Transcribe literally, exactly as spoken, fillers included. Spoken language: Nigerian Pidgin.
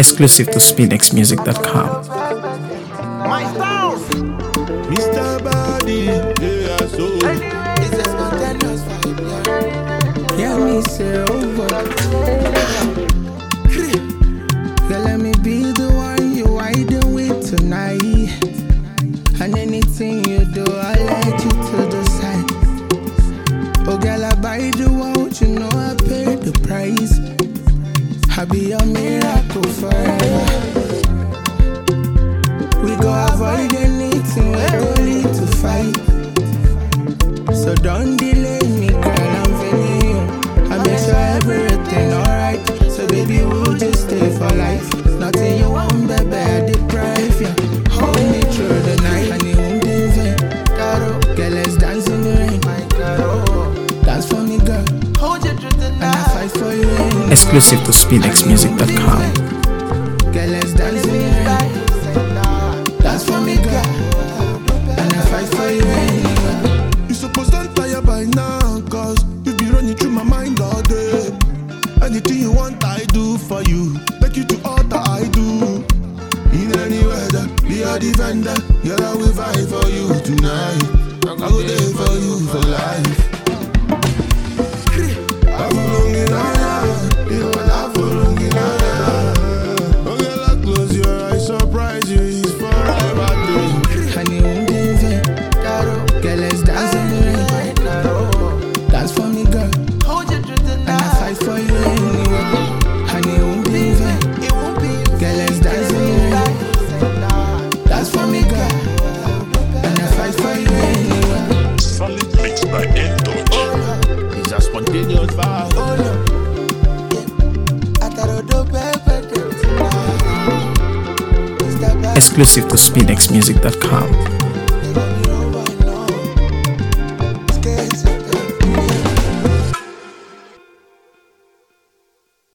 Exclusive to spinx music dot com. My styles, Mister Body, yeah, so It's a spontaneous vibe, yeah. Yeah, me say over. Girl, let me be the one you riding with tonight. And anything you do, I'll let you to the side. Oh, girl, I buy the world, you know I pay the price. I'll be your miracle forever. We go avoid anything, we go lead to fight. So don't delay me, girl, I'm feeling you. I make sure everything alright. So baby, we'll just stay for life. Nothing you want, baby, I deprive you. Hold me through the night, and it won't be in vain. Girl, let's dance in the rain. Dance for me, girl. Hold you through the And I night. fight for you anyway. Exclusive to spinx music dot com. Girl, let's dance in the rain. Dance for me, girl. And I fight for you anyway. you supposed to tire by now, cause you be running through my mind all day. Anything you want, I do for you. Take you to all that I do. In any weather, be a defender. Yeah, I will fight for you tonight. I go there for you for life. I'm longing on you, I'm longing on you. Oh, girl, I close your eyes, surprise you, it's forever day. And it won't be in vain. Girl, let's dance in the rain. Dance for me, girl. Hold you through the And I night. fight for you anyway. And it won't be in vain. It won't be in Girl, let's dance in the rain. Dance for me, girl. And I fight for you anyway. Solid mix by N-Touch. It's a spontaneous vibe. Oh, no. Yeah. I thought I'd do better tonight. Mister Bad. Exclusive to spinx music dot com.